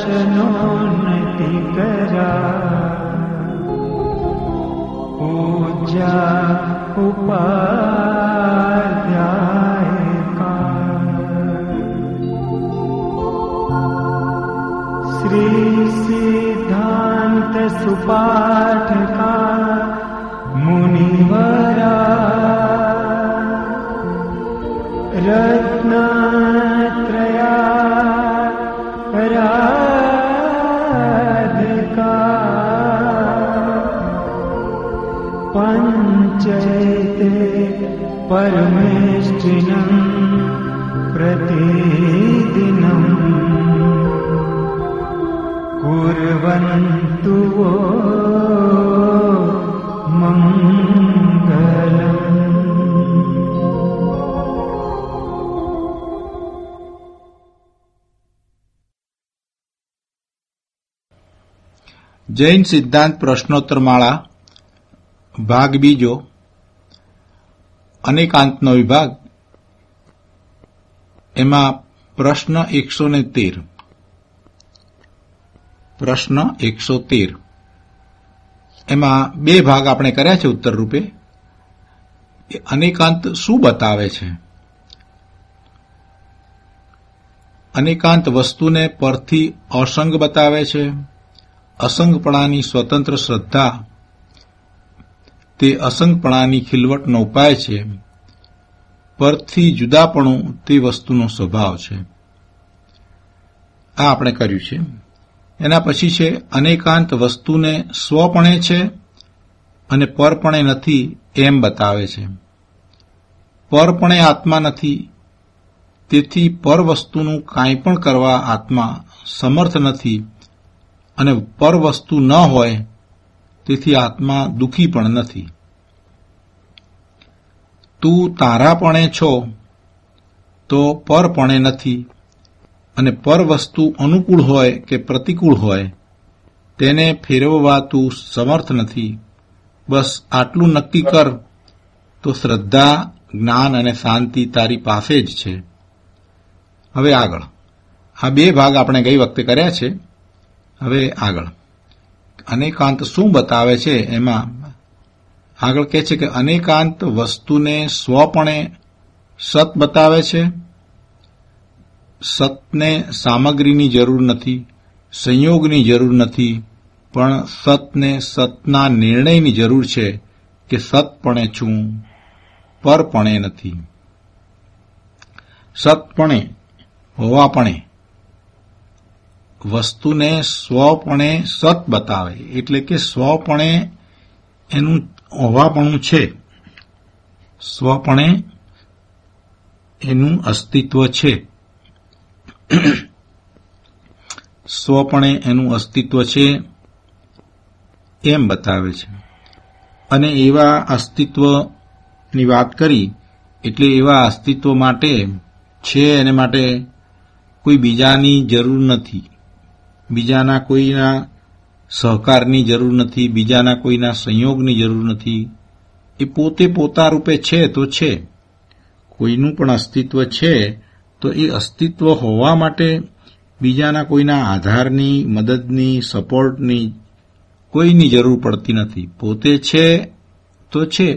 दर्शनोन्नति करा पूजा उपाध्याय का श्री सिद्धांत सुपाठ का मुनिवरा रत्नत्रया राधिका पंचैते परमेष्ठिनं प्रतिदिनं कुर्वन्तु वो मंगलम्। જૈન સિદ્ધાંત પ્રશ્નોત્તર માળા ભાગ બીજો અનેકાંતનો વિભાગ એમાં પ્રશ્ન 113 પ્રશ્ન 113 એમાં બે ભાગ આપણે કર્યા છે ઉત્તર રૂપે. અનેકાંત શું બતાવે છે? અનેકાંત વસ્તુને પરથી અસંગ બતાવે છે. અસંગપણાની સ્વતંત્ર શ્રદ્ધા તે અસંગપણાની ખીલવટનો ઉપાય છે. પરથી જુદાપણું તે વસ્તુનો સ્વભાવ છે. આ આપણે કર્યું છે. એના પછી છે અનેકાંત વસ્તુને સ્વપણે છે અને પરપણે નથી એમ બતાવે છે. પરપણે આત્મા નથી, તેથી પર વસ્તુનું કાંઈ પણ કરવા આત્મા સમર્થ નથી, અને પર વસ્તુ ન હોય તેથી આત્મા દુઃખી પણ નથી. તું તારાપણે છો તો પરપણે નથી, અને પર વસ્તુ અનુકૂળ હોય કે પ્રતિકૂળ હોય તેને ફેરવવા તું સમર્થ નથી. બસ આટલું નક્કી કર તો શ્રદ્ધા, જ્ઞાન અને શાંતિ તારી પાસે જ છે. હવે આગળ આ બે ભાગ આપણે ગઈ વખતે કર્યા છે. હવે આગળ અનેકાંત શું બતાવે છે એમાં આગળ કહે છે કે અનેકાંત વસ્તુને સ્વપણે સત બતાવે છે. સતને સામગ્રીની જરૂર નથી, સંયોગની જરૂર નથી, પણ સતને સતના નિર્ણયની જરૂર છે કે સતપણે છું, પરપણે નથી. સતપણે હોવાપણે વસ્તુને સ્વપણે સત બતાવે, એટલે કે સ્વપણે એનું હોવાપણું છે, સ્વપણે એનું અસ્તિત્વ છે, સ્વપણે એનું અસ્તિત્વ છે એમ બતાવે છે. અને એવા અસ્તિત્વની વાત કરી એટલે એવા અસ્તિત્વ માટે છે, એને માટે કોઈ બીજાની જરૂર નથી, બીજાના કોઈના સહકારની જરૂર નથી, બીજાના કોઈના સંયોગની જરૂર નથી. એ પોતે પોતા રૂપે છે તો છે. કોઈનું પણ અસ્તિત્વ છે તો એ અસ્તિત્વ હોવા માટે બીજાના કોઈના આધારની, મદદની, સપોર્ટની કોઈની જરૂર પડતી નથી. પોતે છે તો છે.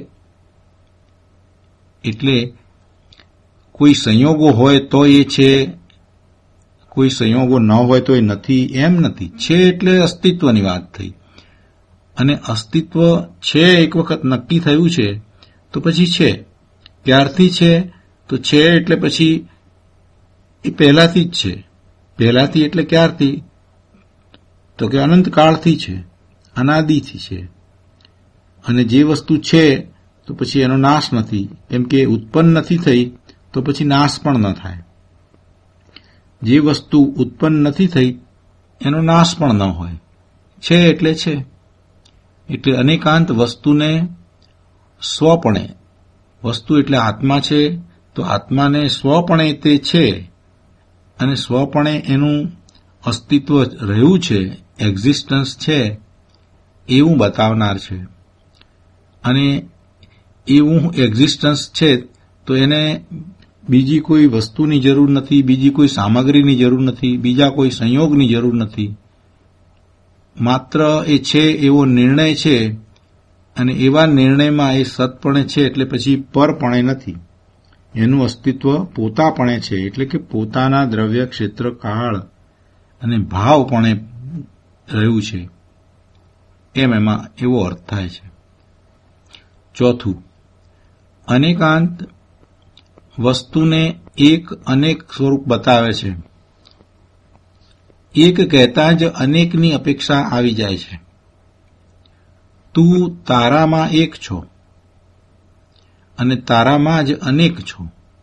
એટલે કોઈ સંયોગો હોય તો એ છે, કોઈ સંયોગો ન હોય તો એ નથી એમ નથી. છે એટલે અસ્તિત્વની વાત થઈ. અને અસ્તિત્વ છે એક વખત નક્કી થયું છે તો પછી છે. ક્યારથી છે તો છે એટલે પછી એ પહેલાથી જ છે. પહેલાથી એટલે ક્યારથી તો કે અનંતકાળથી છે, અનાદિથી છે. અને જે વસ્તુ છે તો પછી એનો નાશ નથી, એમ કે ઉત્પન્ન નથી થઈ તો પછી નાશ પણ ન થાય. જે વસ્તુ ઉત્પન્ન નથી થઈ એનો નાશ પણ ન હોય. છે એટલે છે. એટલે અનેકાંત વસ્તુને સ્વપણે, વસ્તુ એટલે આત્મા છે તો આત્માને સ્વપણે તે છે અને સ્વપણે એનું અસ્તિત્વ રહ્યું છે, એક્ઝિસ્ટન્સ છે એવું બતાવનાર છે. અને એવું એક્ઝિસ્ટન્સ છે તો એને બીજી કોઈ વસ્તુની જરૂર નથી, બીજી કોઈ સામગ્રીની જરૂર નથી, બીજા કોઈ સંયોગની જરૂર નથી. માત્ર એ છે એવો નિર્ણય છે, અને એવા નિર્ણયમાં એ સતપણે છે એટલે પછી પરપણે નથી. એનું અસ્તિત્વ પોતાપણે છે, એટલે કે પોતાના દ્રવ્ય, ક્ષેત્ર, કાળ અને ભાવપણે રહ્યું છે, એમ એમાં એવો અર્થ થાય છે. ચોથું, અનેકાંત વસ્તુને એક અનેક સ્વરૂપ બતાવે છે. એક કહેતા જ અનેકની અપેક્ષા આવી જાય છે. તું તારામાં એક છો અને તારામાં જ અનેક છો.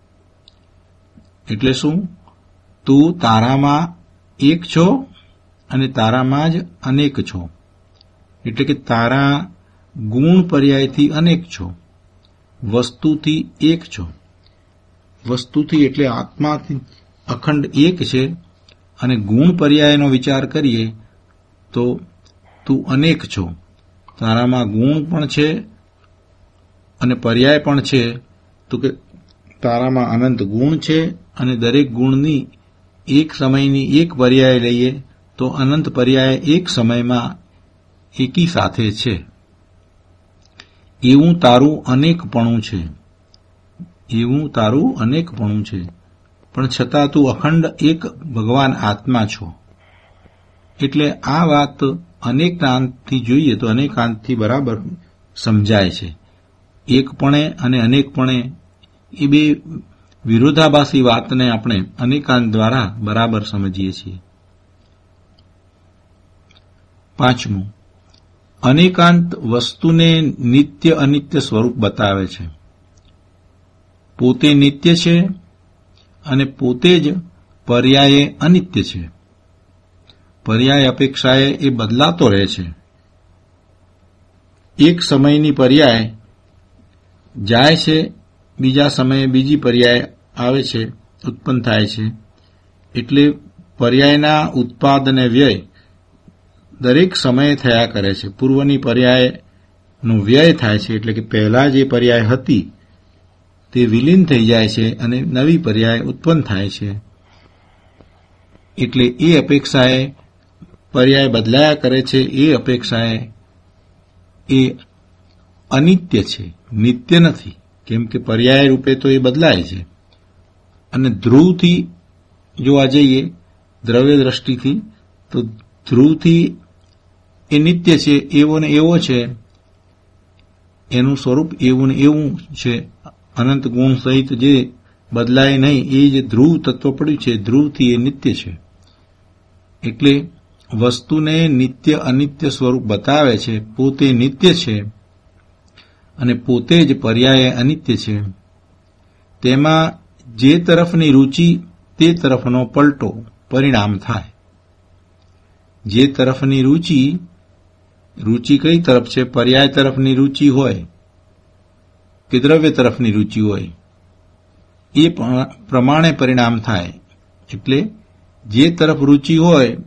એટલે શું? તું તારામાં એક છો અને તારામાં જ અનેક છો. એટલે કે તારા ગુણ પર્યાયથી અનેક છો, વસ્તુથી એક છો. વસ્તુથી એટલે આત્માથી અખંડ એક છે, અને ગુણ પર્યાયનો વિચાર કરીએ તો તું અનેક છો. તારામાં ગુણ પણ છે અને પર્યાય પણ છે. તો કે તારામાં અનંત ગુણ છે, અને દરેક ગુણની એક સમયની એક પર્યાય લઈએ તો અનંત પર્યાય એક સમયમાં એકી સાથે છે. એવું તારું અનેકપણું છે, એવું તારું અનેકપણું છે. પણ છતાં તું અખંડ એક ભગવાન આત્મા છો. એટલે આ વાત અનેકાંતથી જોઈએ તો અનેકાંતથી બરાબર સમજાય છે. એકપણે અને અનેકપણે એ બે વિરોધાભાસી વાતને આપણે અનેકાંત દ્વારા બરાબર સમજીએ છીએ. પાંચમું, અનેકાંત વસ્તુને નિત્ય અનિત્ય સ્વરૂપ બતાવે છે. પોતે નિત્ય છે અને પોતે જ પર્યાયે અનિત્ય છે. પર્યાય અપેક્ષાએ એ બદલાતો રહે છે. એક સમયની પર્યાય જાય છે, બીજા સમયે બીજી પર્યાય આવે છે, ઉત્પન્ન થાય છે. એટલે પર્યાયના ઉત્પાદ અને વ્યય દરેક સમયે થયા કરે છે. પૂર્વની પર્યાયનો વ્યય થાય છે, એટલે કે પહેલા જે પર્યાય હતી તે વિલીન થઈ જાય છે અને નવી પર્યાય ઉત્પન્ન થાય છે. એટલે એ અપેક્ષાએ પર્યાય બદલાયા કરે છે. એ અપેક્ષાએ એ અનિત્ય છે, નિત્ય નથી. કેમ કે પર્યાય રૂપે તો એ બદલાય છે. અને ધ્રુવથી જોવા જઈએ, દ્રવ્ય દ્રષ્ટિથી, તો ધ્રુવથી એ નિત્ય છે, એવો ને એવો છે. એનું સ્વરૂપ એવું ને એવું છે. અનંત ગુણ સહિત જે બદલાય નહીં એ જે ધ્રુવ તત્વ પડ્યું છે, ધ્રુવથી એ નિત્ય છે. એટલે વસ્તુને નિત્ય અનિત્ય સ્વરૂપ બતાવે છે. પોતે નિત્ય છે અને પોતે જ પર્યાય અનિત્ય છે. તેમાં જે તરફની રૂચિ તે તરફનો પલટો પરિણામ થાય. જે તરફની રૂચિ કઈ તરફ છે? પર્યાય તરફની રૂચિ હોય કે દ્રવ્ય તરફની રૂચિ હોય, એ પ્રમાણે પરિણામ થાય. એટલે જે તરફ રૂચિ હોય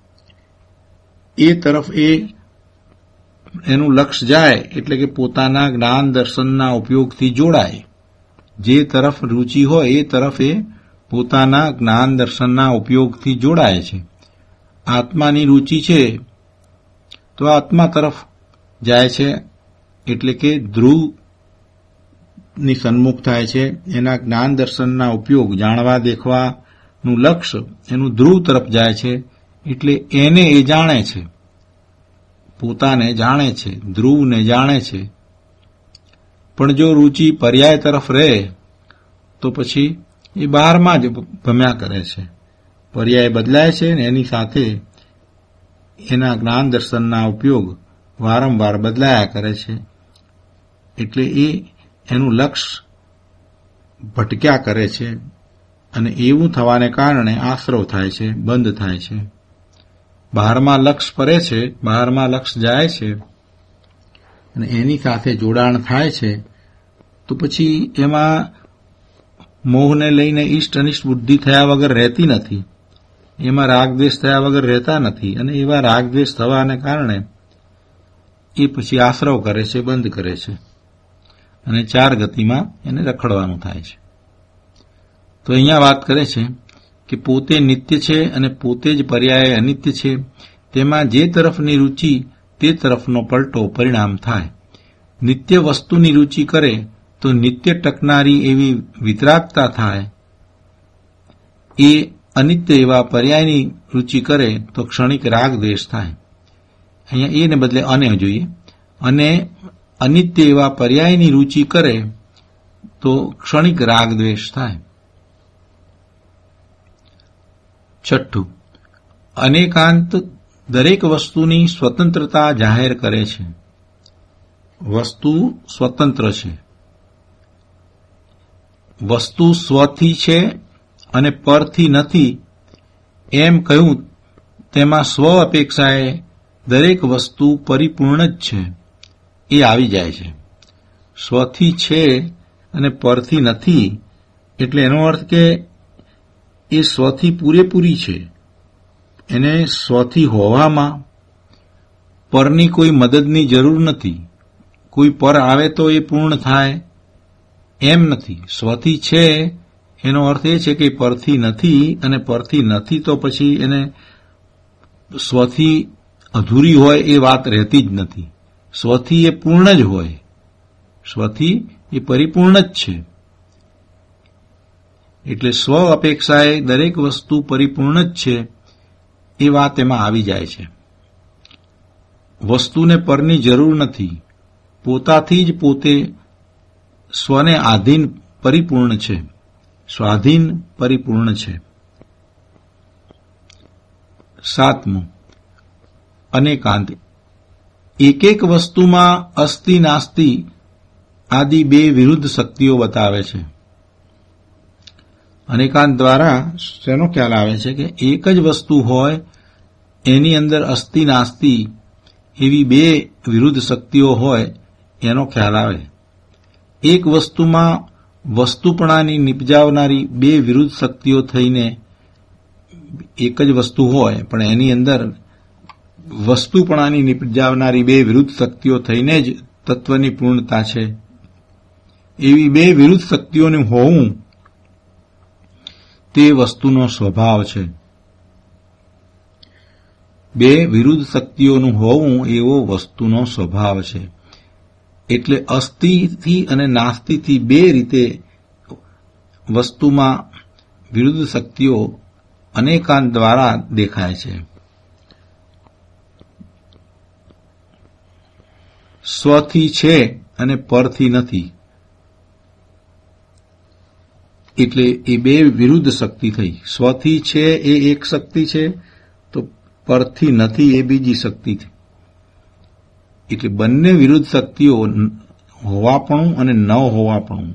એ તરફ એનું લક્ષ્ય જાય, એટલે કે પોતાના જ્ઞાન દર્શનના ઉપયોગથી જોડાય. જે તરફ રૂચિ હોય એ તરફ એ પોતાના જ્ઞાન દર્શનના ઉપયોગથી જોડાય છે. આત્માની રૂચિ છે તો આત્મા તરફ જાય છે, એટલે કે ધ્રુવની સન્મુખ થાય છે. એના જ્ઞાન દર્શનના ઉપયોગ, જાણવા દેખવાનું લક્ષ્ય એનું ધ્રુવ તરફ જાય છે. એટલે એને એ જાણે છે, પોતાને જાણે છે, ધ્રુવને જાણે છે. પણ જો રૂચિ પર્યાય તરફ રહે તો પછી એ બહારમાં જ ભમ્યા કરે છે. પર્યાય બદલાય છે ને એની સાથે એના જ્ઞાન દર્શનના ઉપયોગ વારંવાર બદલાયા કરે છે. એટલે એનું લક્ષ્ય ભટક્યા કરે છે, અને એવું થવાને કારણે આશ્રવ થાય છે, બંધ થાય છે. બહારમાં લક્ષ્ય ફરે છે, બહારમાં લક્ષ્ય જાય છે અને એની સાથે જોડાણ થાય છે, તો પછી એમાં મોહને લઈને ઇષ્ટ અનિષ્ટ બુદ્ધિ થયા વગર રહેતી નથી. એમાં રાગદ્વેષ થયા વગર રહેતા નથી. અને એવા રાગદ્વેષ થવાને કારણે એ પછી આશ્રવ કરે છે, બંધ કરે છે, અને ચાર ગતિમાં એને રખડવાનું થાય છે. તો અહીંયા વાત કરે છે કે પોતે નિત્ય છે અને પોતે જ પર્યાય અનિત્ય છે. તેમાં જે તરફની રૂચિ તે તરફનો પલટો પરિણામ થાય. નિત્ય વસ્તુની રૂચિ કરે તો નિત્ય ટકનારી એવી વિતરાગતા થાય. એ અનિત્ય એવા પર્યાયની રૂચિ કરે તો ક્ષણિક રાગ દ્વેષ થાય. અહીંયા એને બદલે અને જોઈએ. અને અનિત્ય એવા પર્યાયની રૂચિ કરે તો ક્ષણિક રાગ દ્વેષ થાય. છઠ્ઠું, અનેકાંત દરેક વસ્તુની સ્વતંત્રતા જાહેર કરે છે. વસ્તુ સ્વતંત્ર છે. વસ્તુ સ્વથી છે અને પરથી નથી એમ કહ્યું તેમાં સ્વ અપેક્ષાએ દરેક વસ્તુ પરિપૂર્ણ જ છે એ આવી જાય છે. સ્વથી છે અને પરથી નથી એટલે એનો અર્થ કે એ સ્વથી પૂરેપૂરી છે. એને સ્વથી હોવામાં પરની કોઈ મદદની જરૂર નથી. કોઈ પર આવે તો એ પૂર્ણ થાય એમ નથી. સ્વથી છે એનો અર્થ એ છે કે પરથી નથી, અને પરથી નથી તો પછી એને સ્વથી અધૂરી હોય એ વાત રહેતી જ નથી. સ્વથી એ પૂર્ણ જ હોય. સ્વથી એ પરિપૂર્ણ જ છે. એટલે સ્વ અપેક્ષાએ દરેક વસ્તુ પરિપૂર્ણ જ છે એ વાત એમાં આવી જાય છે. વસ્તુને પરની જરૂર નથી. પોતાથી જ પોતે સ્વને આધીન પરિપૂર્ણ છે. સ્વાધીન પરિપૂર્ણ છે. સાતમું, અનેકાંત એક એક વસ્તુમાં અસ્તિ નાસ્તિ આદિ બે વિરુદ્ધ શક્તિઓ બતાવે છે. અનેકાંત દ્વારા શેનો ખ્યાલ આવે છે કે એક જ વસ્તુ હોય એની અંદર અસ્તિ નાસ્તિ એવી બે વિરુદ્ધ શક્તિઓ હોય એનો ખ્યાલ આવે. એક વસ્તુમાં વસ્તુપણાની નિપજાવનારી બે વિરુદ્ધ શક્તિઓ થઈને એક જ વસ્તુ હોય પણ એની અંદર વસ્તુપણાની નિપજાવનારી બે વિરુદ્ધ શક્તિઓ થઈને જ તત્વની પૂર્ણતા છે. એવી બે વિરુદ્ધ શક્તિઓનું હોવું તે વસ્તુનો સ્વભાવ છે. બે વિરુદ્ધ શક્તિઓનું હોવું એવો વસ્તુનો સ્વભાવ છે. એટલે અસ્તિથી અને નાસ્તિથી બે રીતે વસ્તુમાં વિરુદ્ધ શક્તિઓ અનેકાંત દ્વારા દેખાય છે. સ્વથી છે અને પરથી નથી એટલે એ બે વિરુદ્ધ શક્તિ થઈ. સ્વથી છે એ એક શક્તિ છે તો પરથી નથી એ બીજી શક્તિ છે. એટલે બંને વિરુદ્ધ શક્તિઓ હોવાપણું અને ન હોવાપણું.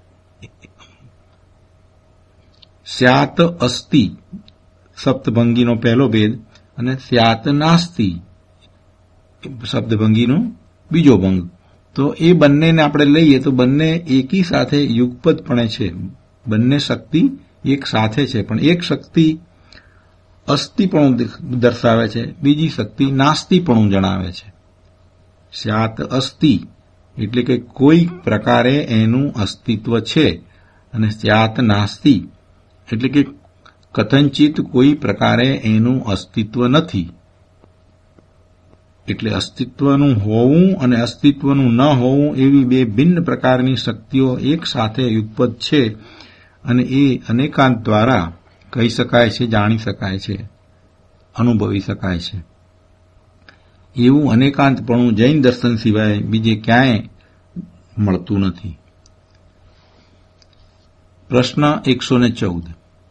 સ્યાત અસ્તિ સપ્તભંગીનો પહેલો ભેદ અને સ્યાત નાસ્તિ શબ્દભંગીનો બીજો ભંગ. તો એ બંનેને આપણે લઈએ તો બંને એકી સાથે યુગપદપણે છે. બંને શક્તિ એક સાથે છે પણ એક શક્તિ અસ્તિપણું દર્શાવે છે, બીજી શક્તિ નાસ્તિપણું જણાવે છે. સ્યાત અસ્તિ એટલે કે કોઈ પ્રકારે એનું અસ્તિત્વ છે અને સ્યાત નાસ્તિ એટલે કે કથંચિત કોઈ પ્રકારે એનું અસ્તિત્વ નથી. એટલે અસ્તિત્વનું હોવું અને અસ્તિત્વનું ન હોવું એવી બે ભિન્ન પ્રકારની શક્તિઓ એક સાથે યુગપદ છે અને એ અનેકાંત દ્વારા કહી શકાય છે, જાણી શકાય છે, અનુભવી શકાય છે. એવું અનેકાંતપણું જૈન દર્શન સિવાય બીજે ક્યાંય મળતું નથી. પ્રશ્ન 114.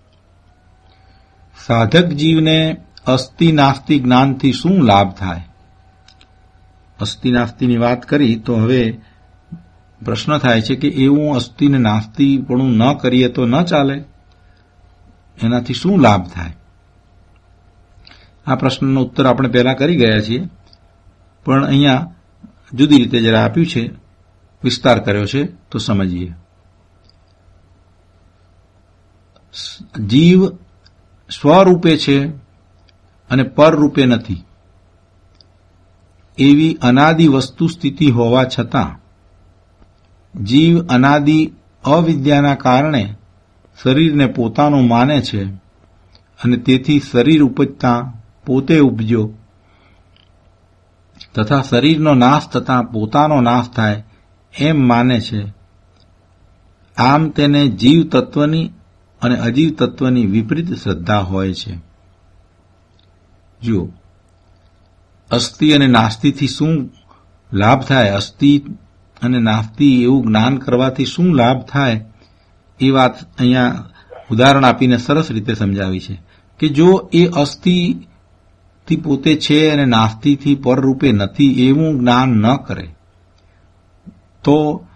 સાધક જીવને અસ્તિ નાસ્તિ જ્ઞાનથી શું લાભ થાય? અસ્તિ નાસ્તિની વાત કરી તો હવે પ્રશ્ન થાય છે કે એવું અસ્તિ ને નાસ્તિપણું ન કરીએ તો ન ચાલે? એનાથી શું લાભ થાય? આ પ્રશ્નનો ઉત્તર આપણે પહેલા કરી ગયા છીએ પણ અહીંયા જુદી રીતે જરા આપ્યું છે, વિસ્તાર કર્યો છે તો સમજીએ. જીવ સ્વરૂપે છે અને પરરૂપે નથી એવી અનાદિ વસ્તુ સ્થિતિ હોવા છતાં જીવ અનાદિ અવિદ્યાના કારણે શરીરને પોતાનું માને છે અને તેથી શરીર ઉપજતા પોતે ઉપજ્યો તથા શરીરનો નાશ થતાં પોતાનો નાશ થાય એમ માને છે, આમ તેને જીવ તત્વની અને અજીવ તત્વની વિપરીત શ્રદ્ધા હોય છે. જુઓ, અસ્થિ અને નાસ્તિથી શું લાભ થાય? અસ્થિ અને નાસ્તિ એવું જ્ઞાન કરવાથી શું લાભ થાય એ વાત અહીંયા ઉદાહરણ આપીને સરસ રીતે સમજાવી છે કે જો એ અસ્થિથી પોતે છે અને નાસ્તિથી પરરૂપે નથી એવું જ્ઞાન ન કરે તો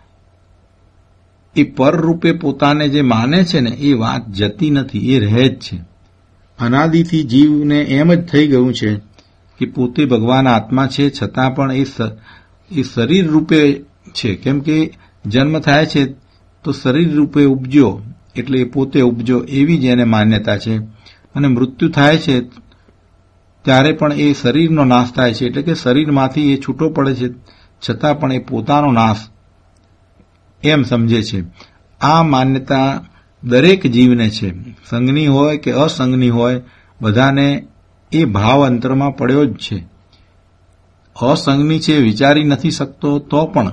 એ પરરૂપે પોતાને જે માને છે ને એ વાત જતી નથી, એ રહે જ છે. અનાદિથી જીવને એમ જ થઈ ગયું છે કે પોતે ભગવાન આત્મા છે, છતાં પણ એ શરીર રૂપે છે. કેમ કે જન્મ થાય છે તો શરીર રૂપે ઉપજ્યો એટલે એ પોતે ઉપજ્યો એવી જ એને માન્યતા છે, અને મૃત્યુ થાય છે ત્યારે પણ એ શરીરનો નાશ થાય છે એટલે કે શરીરમાંથી એ છૂટો પડે છે, છતાં પણ એ પોતાનો નાશ એમ સમજે છે. આ માન્યતા દરેક જીવને છે, સંગની હોય કે અસંગની હોય, બધાને એ ભાવ અંતરમાં પડ્યો જ છે. અસંગની છે, વિચારી નથી શકતો તો પણ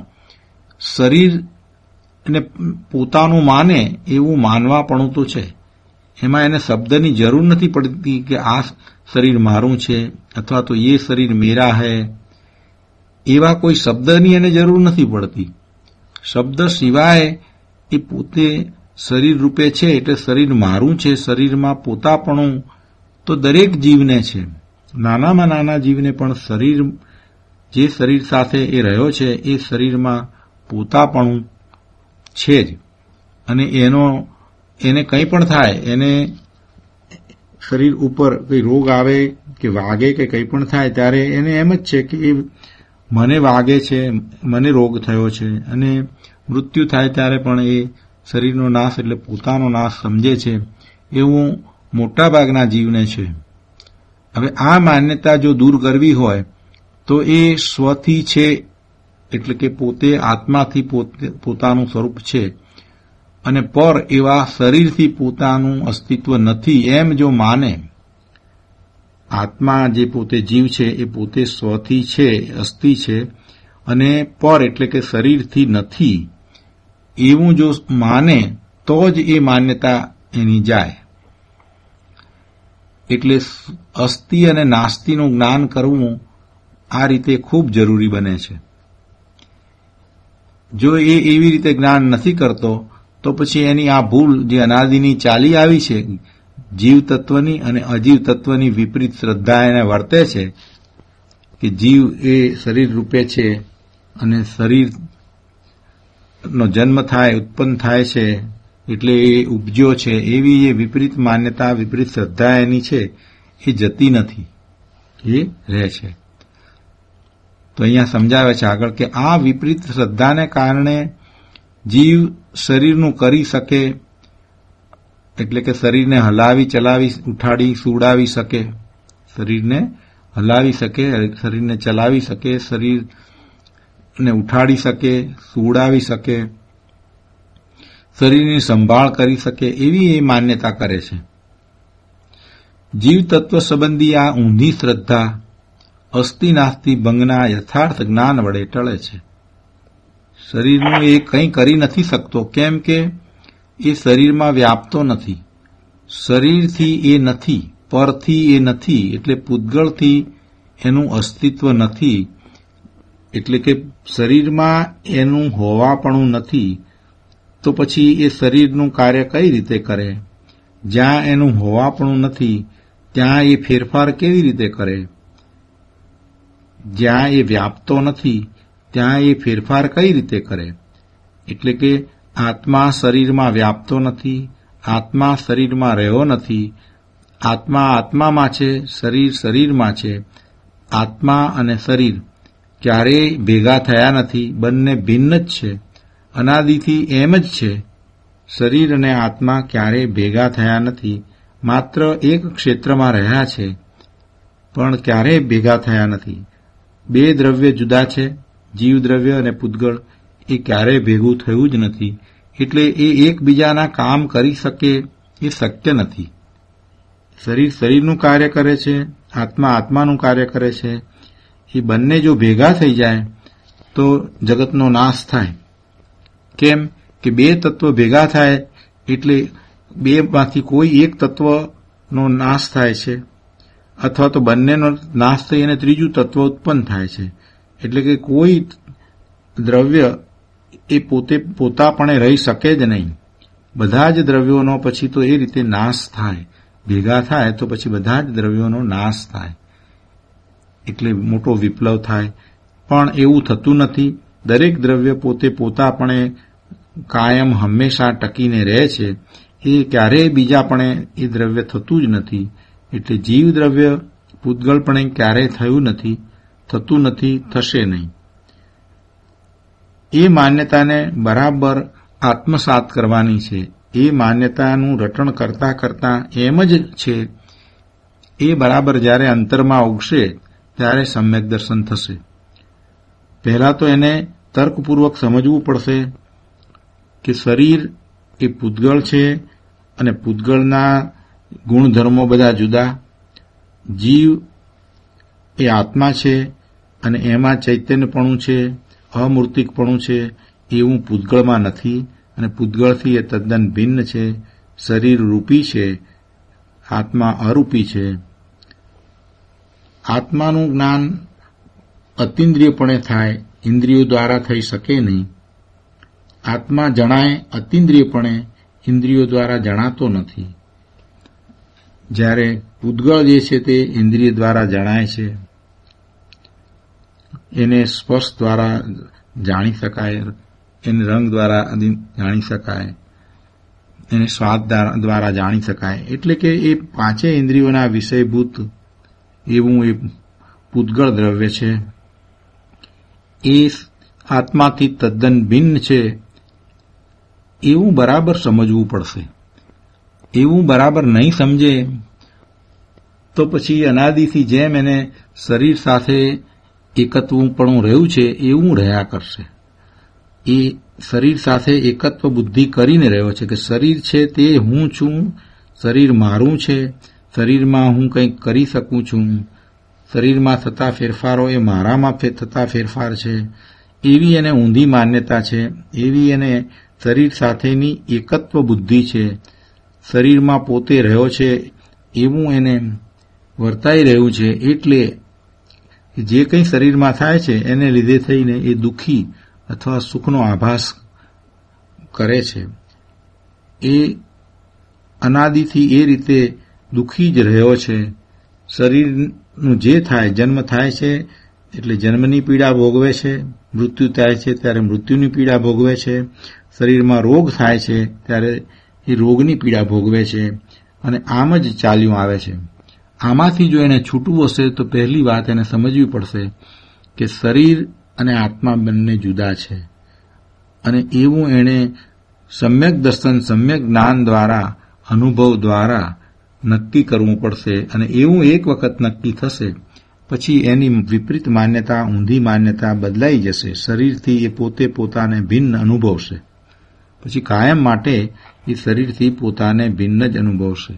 શરીરને પોતાનું માને એવું માનવાપણું તો છે. એમાં એને શબ્દની જરૂર નથી પડતી કે આ શરીર મારું છે અથવા તો એ શરીર મેરા હૈ, એવા કોઈ શબ્દની એને જરૂર નથી પડતી. શબ્દ સિવાય એ પોતે શરીર રૂપે છે એટલે શરીર મારું છે, શરીરમાં પોતાપણું તો દરેક જીવને છે. નાનામાં નાના જીવને પણ શરીર, જે શરીર સાથે એ રહ્યો છે એ શરીરમાં પોતાપણું છે જ, અને એને કંઈ પણ થાય, એને શરીર ઉપર કંઈ રોગ આવે કે વાગે કે કંઈ પણ થાય ત્યારે એને એમ જ છે કે એ મને વાગે છે, મને રોગ થયો છે, અને મૃત્યુ થાય ત્યારે પણ એ શરીરનો નાશ એટલે પોતાનો નાશ સમજે છે. એવું મોટાભાગના જીવને છે. હવે આ માન્યતા જો દૂર કરવી હોય તો એ સ્વથી છે એટલે કે પોતે આત્માથી પોતાનું સ્વરૂપ છે અને પર એવા શરીરથી પોતાનું અસ્તિત્વ નથી એમ જો માને, આત્મા જે પોતે જીવ છે એ પોતે સ્વથી છે, અસ્થિ છે, અને પર એટલે કે શરીરથી નથી એવું જો માને તો જ એ માન્યતા એની જાય. એટલે અસ્થિ અને નાસ્તિનું જ્ઞાન કરવું આ રીતે ખૂબ જરૂરી બને છે. જો એ એવી રીતે જ્ઞાન નથી કરતો તો પછી એની આ ભૂલ જે અનાદિની ચાલી આવી છે, જીવ તત્વની અને અજીવ તત્વની વિપરીત શ્રદ્ધા એને વર્તે છે કે જીવ એ શરીર રૂપે છે અને શરીરનો જન્મ થાય, ઉત્પન્ન થાય છે એટલે એ ઉપજ્યો છે, એવી એ વિપરીત માન્યતા, વિપરીત શ્રદ્ધા એની છે એ જતી નથી, એ રહે છે. તો અહીંયા સમજાવે છે આગળ કે આ વિપરીત શ્રદ્ધાને કારણે જીવ શરીરનું કરી શકે એટલે કે શરીરને હલાવી, ચલાવી, ઉઠાડી, સુવડાવી શકે, શરીરને હલાવી શકે, શરીરને ચલાવી શકે, શરીરને ઉઠાડી શકે, સુવડાવી શકે, શરીરની સંભાળ કરી શકે એવી એ માન્યતા કરે છે. જીવ તત્વ સંબંધી આ ઊંધી શ્રદ્ધા અસ્થિ નાસ્તિ ભંગના યથાર્થ જ્ઞાન વડે ટળે છે. શરીરનું એ કંઈ કરી નથી શકતો, કેમ કે એ શરીરમાં વ્યાપતો નથી, શરીરથી એ નથી, પરથી એ નથી, એટલે પૂતગળથી એનું અસ્તિત્વ નથી, એટલે કે શરીરમાં એનું હોવાપણું નથી. તો પછી એ શરીરનું કાર્ય કઈ રીતે કરે? જ્યાં એનું હોવાપણું નથી ત્યાં એ ફેરફાર કેવી રીતે કરે? જ્યાં એ વ્યાપતો નથી ત્યાં એ ફેરફાર કઈ રીતે કરે? એટલે કે આત્મા શરીરમાં વ્યાપતો નથી, આત્મા શરીરમાં રહ્યો નથી, આત્મા આત્મામાં છે, શરીર શરીરમાં છે. આત્મા અને શરીર ક્યારેય ભેગા થયા નથી, બંને ભિન્ન જ છે, અનાદિથી એમ જ છે. શરીર અને આત્મા ક્યારેય ભેગા થયા નથી, માત્ર એક ક્ષેત્રમાં રહ્યા છે પણ ક્યારેય ભેગા થયા નથી. બે દ્રવ્ય જુદા છે, જીવ દ્રવ્ય અને પૂતગળ, એ ક્યારેય ભેગું થયું જ નથી. એટલે એ એકબીજાના કામ કરી શકે એ શક્ય નથી. શરીર શરીરનું કાર્ય કરે છે, આત્મા આત્માનું કાર્ય કરે છે. એ બંને જો ભેગા થઈ જાય તો જગતનો નાશ થાય. કેમ કે બે તત્વ ભેગા થાય એટલે બેમાંથી કોઈ એક તત્વનો નાશ થાય છે, અથવા તો બંનેનો નાશ થઈ અને ત્રીજું તત્વ ઉત્પન્ન થાય છે. એટલે કે કોઈ દ્રવ્ય એ પોતાપણે રહી શકે જ નહીં. બધા જ દ્રવ્યોનો પછી તો એ રીતે નાશ થાય, ભેગા થાય તો પછી બધા જ દ્રવ્યોનો નાશ થાય, એટલે મોટો વિપ્લવ થાય. પણ એવું થતું નથી. દરેક દ્રવ્ય પોતાપણે કાયમ હંમેશા ટકીને રહે છે. એ ક્યારેય બીજાપણે એ દ્રવ્ય થતું જ નથી. એટલે જીવ દ્રવ્ય પૂતગલપણે ક્યારેય થયું નથી, થતું નથી, થશે નહીં. એ માન્યતાને બરાબર આત્મસાત કરવાની છે. એ માન્યતાનું રટણ કરતા કરતા એમ જ છે એ બરાબર જ્યારે અંતરમાં ઉગશે ત્યારે સમ્યક દર્શન થશે. પહેલા તો એને તર્કપૂર્વક સમજવું પડશે કે શરીર એ પૂતગળ છે અને પૂતગળના ગુણધર્મો બધા જુદા. જીવ એ આત્મા છે અને એમાં ચૈતન્યપણું છે, અમૂર્તિકપણું છે. એવું પૂતગળમાં નથી અને પૂતગળથી એ તદ્દન ભિન્ન છે. શરીર રૂપી છે, આત્મા અરૂપી છે. આત્માનું જ્ઞાન અતિન્દ્રિયપણે થાય, ઇન્દ્રિયો દ્વારા થઈ શકે નહીં. આત્મા જણાય અતિન્દ્રિયપણે, ઇન્દ્રિયો દ્વારા જણાતો નથી. જ્યારે પૂતગળ જે છે તે ઇન્દ્રિય દ્વારા જણાય છે. એને સ્પર્શ દ્વારા જાણી શકાય, એને રંગ દ્વારા જાણી શકાય, એને સ્વાદ દ્વારા જાણી શકાય. એટલે કે એ પાંચે ઇન્દ્રિયોના વિષયભૂત એવું એ પૂતગળ દ્રવ્ય છે. એ આત્માથી તદ્દન ભિન્ન છે એવું બરાબર સમજવું પડશે. એવું બરાબર નહીં સમજે તો પછી અનાદિથી જેમ એને શરીર સાથે એકત્વપણું રહ્યું છે એવું રહ્યા કરશે. એ શરીર સાથે એકત્વ બુદ્ધિ કરીને રહ્યો છે કે શરીર છે તે હું છું, શરીર મારું છે, શરીરમાં હું કંઈક કરી શકું છું, શરીરમાં થતા ફેરફારો એ મારામાં થતા ફેરફાર છે. એવી એને ઊંધી માન્યતા છે. એવી એને શરીર સાથેની એકત્વ બુદ્ધિ છે. શરીરમાં પોતે રહ્યો છે એવું એને વર્તાઈ રહ્યું છે. એટલે જે કંઈ શરીરમાં થાય છે એને લીધે થઈને એ દુઃખી અથવા સુખનો આભાસ કરે છે. એ અનાદિથી એ રીતે દુઃખી જ રહ્યો છે. શરીરનું જે થાય, જન્મ થાય છે એટલે જન્મની પીડા ભોગવે છે, મૃત્યુ થાય છે ત્યારે મૃત્યુની પીડા ભોગવે છે, શરીરમાં રોગ થાય છે ત્યારે એ રોગની પીડા ભોગવે છે. અને આમ જ ચાલ્યું આવે છે. આમાંથી જો એને છૂટવું હશે તો પહેલી વાત એને સમજવી પડશે કે શરીર અને આત્મા બંને જુદા છે. અને એવું એણે સમ્યક દર્શન, સમ્યક જ્ઞાન દ્વારા, અનુભવ દ્વારા નક્કી કરવું પડશે. અને એવું એક વખત નક્કી થશે પછી એની વિપરીત માન્યતા, ઊંધી માન્યતા બદલાઈ જશે. શરીરથી એ પોતે પોતાને ભિન્ન અનુભવશે. પછી કાયમ માટે એ શરીરથી પોતાને ભિન્ન જ અનુભવશે.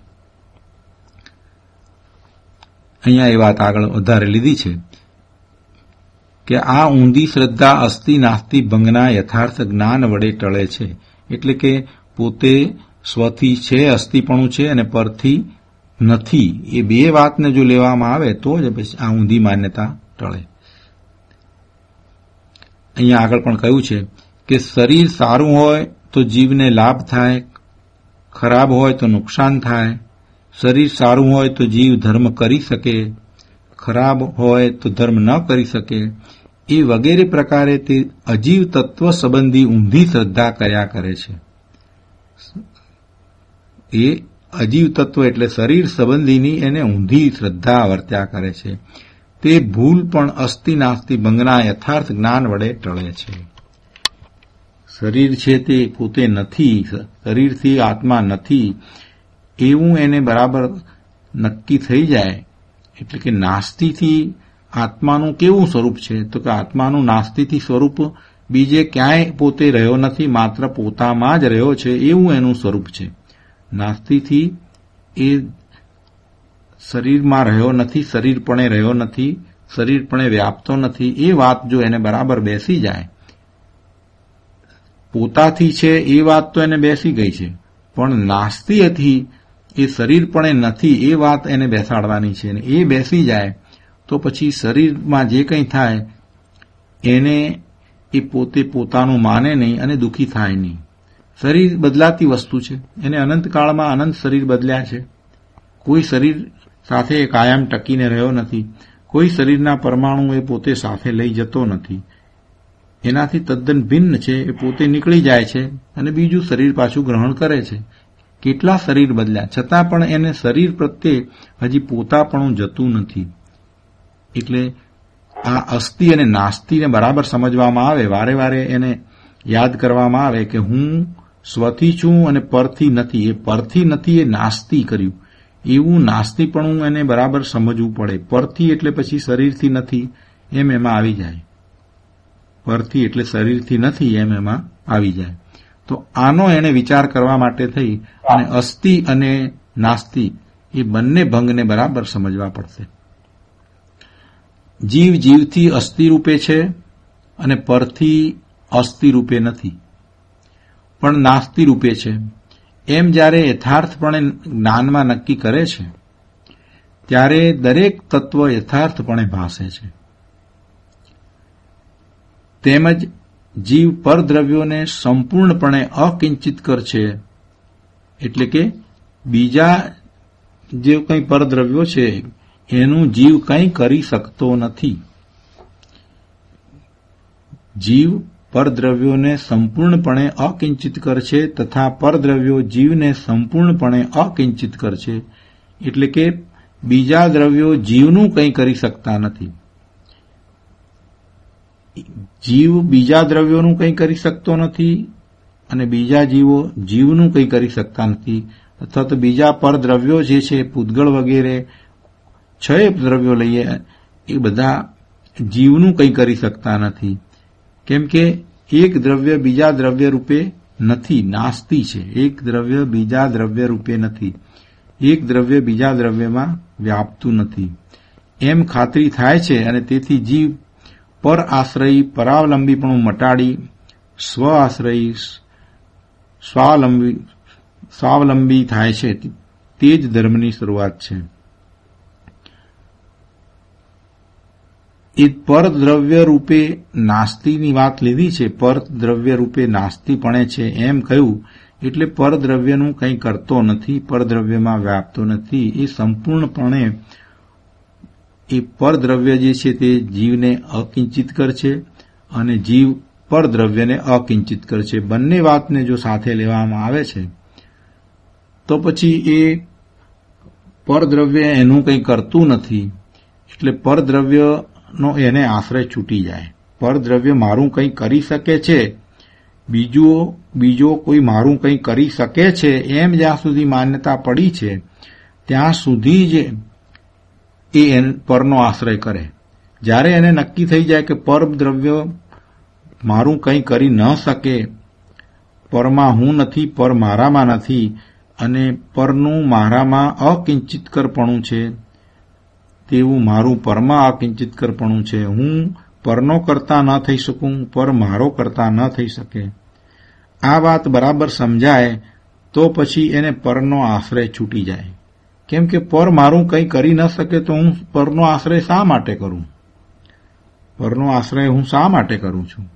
અહીંયા એ વાત આગળ વધારે લીધી છે કે આ ઊંધી શ્રદ્ધા અસ્થિ નાસ્તિ ભંગના યથાર્થ જ્ઞાન વડે ટળે છે. એટલે કે પોતે સ્વથી છે, અસ્થિપણું છે, અને પરથી નથી. એ બે વાતને જો લેવામાં આવે તો જ પછી આ ઊંધી માન્યતા ટળે. અહીંયા આગળ પણ કહ્યું છે કે શરીર સારું હોય તો જીવને લાભ થાય, ખરાબ હોય તો નુકસાન થાય. શરીર સારું હોય તો જીવ ધર્મ કરી શકે, ખરાબ હોય તો ધર્મ ન કરી શકે. એ વગેરે પ્રકારે તે અજીવ તત્વ સંબંધી ઊંધી શ્રદ્ધા કર્યા કરે છે. એ અજીવ તત્વ એટલે શરીર સંબંધીની એને ઊંધી શ્રદ્ધા વર્ત્યા કરે છે. તે ભૂલ પણ અસ્થિ નાસ્તિ ભંગના યથાર્થ જ્ઞાન વડે ટળે છે. શરીર છે તે પોતે નથી, શરીરથી આત્મા નથી એવું એને બરાબર નક્કી થઈ જાય. એટલે કે નાસ્તિથી આત્માનું કેવું સ્વરૂપ છે? તો કે આત્માનું નાસ્તિથી સ્વરૂપ બીજે ક્યાંય પોતે રહ્યો નથી, માત્ર પોતામાં જ રહ્યો છે, એવું એનું સ્વરૂપ છે. નાસ્તિથી એ શરીરમાં રહ્યો નથી, શરીરપણે રહ્યો નથી, શરીરપણે વ્યાપતો નથી. એ વાત જો એને બરાબર બેસી જાય, પોતાથી છે એ વાત તો એને બેસી ગઈ છે, પણ નાસ્તિથી એ શરીરપણે નથી એ વાત એને બેસાડવાની છે. એ બેસી જાય તો પછી શરીરમાં જે કંઈ થાય એને એ પોતે પોતાનું માને નહીં અને દુઃખી થાય નહીં. શરીર બદલાતી વસ્તુ છે, એને અનંતકાળમાં અનંત શરીર બદલ્યા છે. કોઈ શરીર સાથે એ કાયમ ટકીને રહ્યો નથી, કોઈ શરીરના પરમાણુ એ પોતે સાથે લઈ જતો નથી. એનાથી તદ્દન ભિન્ન છે, એ પોતે નીકળી જાય છે અને બીજું શરીર પાછું ગ્રહણ કરે છે. કેટલા શરીર બદલ્યા છતાં પણ એને શરીર પ્રત્યે હજી પોતાપણું જતું નથી. એટલે આ અસ્થિ અને નાસ્તિને બરાબર સમજવામાં આવે, વારે વારે એને યાદ કરવામાં આવે કે હું સ્વથી છું અને પરથી નથી. એ પરથી નથી એ નાસ્તિ કર્યું, એવું નાસ્તિપણું એને બરાબર સમજવું પડે. પરથી એટલે પછી શરીરથી નથી એમ એમાં આવી જાય, પરથી એટલે શરીરથી નથી એમ એમાં આવી જાય. તો આનો એને વિચાર કરવા માટે થઈ અને અસ્થિ અને નાસ્તિ એ બંને ભંગને બરાબર સમજવા પડશે. જીવ જીવથી અસ્થિ રૂપે છે અને પરથી અસ્થિ રૂપે નથી, પણ નાસ્તિ રૂપે છે. એમ જ્યારે યથાર્થપણે જ્ઞાનમાં નક્કી કરે છે ત્યારે દરેક તત્વ યથાર્થપણે ભાસે છે. તેમજ જીવ પરદ્રવ્યોને સંપૂર્ણપણે અકિંચિત કરશે, એટલે કે બીજા જે કંઈ પરદ્રવ્યો છે એનું જીવ કંઈ કરી શકતો નથી. જીવ પરદ્રવ્યોને સંપૂર્ણપણે અકિંચિત કરશે તથા પરદ્રવ્યો જીવને સંપૂર્ણપણે અકિંચિત કરશે, એટલે કે બીજા દ્રવ્યો જીવનું કંઈ કરી શકતા નથી. જીવ બીજા દ્રવ્યોનું કંઈ કરી શકતો નથી અને બીજા જીવો જીવનું કંઈ કરી શકતા નથી. અથવા તો બીજા પરદ્રવ્યો જે છે, પૂતગળ વગેરે 6 દ્રવ્યો લઈએ, એ બધા જીવનું કંઈ કરી શકતા નથી. કેમ કે એક દ્રવ્ય બીજા દ્રવ્ય રૂપે નથી, નાસ્તિ છે. એક દ્રવ્ય બીજા દ્રવ્ય રૂપે નથી, એક દ્રવ્ય બીજા દ્રવ્યમાં વ્યાપતું નથી. એમ ખાતરી થાય છે અને તેથી જીવ પર આશ્રયી પરાવલંબીપણું મટાડી સ્વ આશ્રયી સ્વાવલંબી થાય છે. તે જ ધર્મની શરૂઆત છે. એ પરદ્રવ્ય રૂપે નાસ્તિની વાત લીધી છે. પરદ્રવ્ય રૂપે નાસ્તિપણે છે એમ કહ્યું એટલે પરદ્રવ્યનું કંઈ કરતો નથી, પરદ્રવ્યમાં વ્યાપતો નથી. એ સંપૂર્ણપણે એ પરદ્રવ્ય જે છે તે જીવને અકિંચિત કરશે અને જીવ પરદ્રવ્યને અકિંચિત કરશે. બંને વાતને જો સાથે લેવામાં આવે છે તો પછી એ પરદ્રવ્ય એનું કંઈ કરતું નથી, એટલે પરદ્રવ્યનો એને આશ્રય છૂટી જાય. પરદ્રવ્ય મારું કંઈ કરી શકે છે, બીજો કોઈ મારું કંઈ કરી શકે છે એમ જ્યાં સુધી માન્યતા પડી છે ત્યાં સુધી જ એ પરનો આશ્રય કરે. જ્યારે એને નક્કી થઈ જાય કે પરદ્રવ્ય મારું કંઈ કરી ન શકે, પરમાં હું નથી, પર મારામાં નથી અને પરનું મારામાં અકિંચિતકરપણું છે, તેવું મારું પરમાં અકિંચિતકરપણું છે. હું પરનો કરતા ન થઈ શકું, પર મારો કરતા ન થઈ શકે. આ વાત બરાબર સમજાય તો પછી એને પરનો આશ્રય છૂટી જાય. કેમ કે પર મારું કંઈ કરી ન શકે તો હું પરનો આશ્રય શા માટે કરું? પરનો આશ્રય હું શા માટે કરું છું?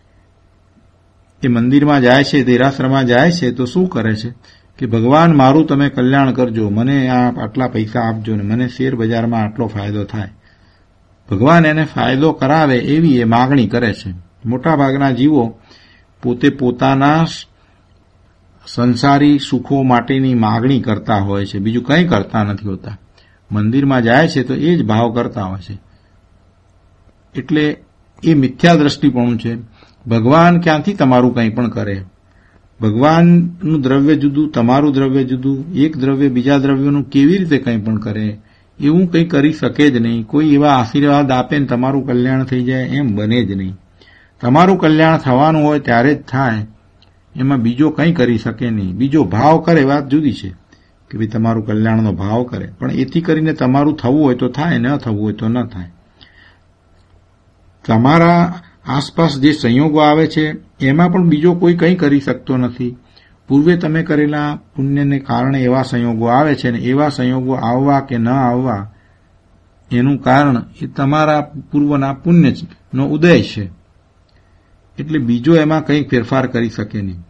એ મંદિરમાં જાય છે, દેરાસરમાં જાય છે તો શું કરે છે કે ભગવાન મારું તમે કલ્યાણ કરજો, મને આટલા પૈસા આપજો ને મને શેર બજારમાં આટલો ફાયદો થાય. ભગવાન એને ફાયદો કરાવે એવી એ માગણી કરે છે. મોટાભાગના જીવો પોતે પોતાના સંસારી સુખો માટેની માગણી કરતા હોય છે, બીજું કંઈ કરતા નથી હોતા. મંદિરમાં જાય છે તો એ જ ભાવ કરતા હોય છે. એટલે એ મિથ્યા દ્રષ્ટિપણું છે. ભગવાન ક્યાંથી તમારું કંઈ પણ કરે? ભગવાનનું દ્રવ્ય જુદું, તમારું દ્રવ્ય જુદું. એક દ્રવ્ય બીજા દ્રવ્યનું કેવી રીતે કંઈ પણ કરે? એવું કંઈ કરી શકે જ નહીં. કોઈ એવા આશીર્વાદ આપે ને તમારું કલ્યાણ થઈ જાય એમ બને જ નહીં. તમારું કલ્યાણ થવાનું હોય ત્યારે જ થાય, એમાં બીજો કંઈ કરી શકે નહીં. બીજો ભાવ કરે વાત જુદી છે કે ભાઈ તમારું કલ્યાણનો ભાવ કરે, પણ એથી કરીને તમારું થવું હોય તો થાય, ન થવું હોય તો ન થાય. તમારા આસપાસ જે સંયોગો આવે છે એમાં પણ બીજો કોઈ કંઈ કરી શકતો નથી. પૂર્વે તમે કરેલા પુણ્યને કારણે એવા સંયોગો આવે છે, ને એવા સંયોગો આવવા કે ન આવવા એનું કારણ એ તમારા પૂર્વના પુણ્યનો ઉદય છે. એટલે બીજો એમાં કંઈ ફેરફાર કરી શકે નહીં.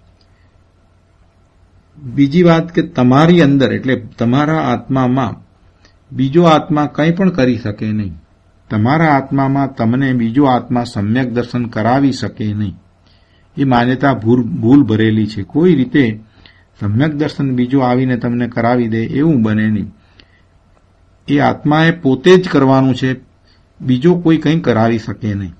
બીજી વાત કે તમારી અંદર એટલે તમારા આત્મામાં બીજો આત્મા કંઈ પણ કરી શકે નહીં. તમારા આત્મામાં તમને બીજો આત્મા સમ્યક દર્શન કરાવી શકે નહીં. એ માન્યતા ભૂલ ભરેલી છે. કોઈ રીતે સમ્યક દર્શન બીજો આવીને તમને કરાવી દે એવું બને નહીં. એ આત્માએ પોતે જ કરવાનું છે, બીજો કોઈ કંઈ કરાવી શકે નહીં.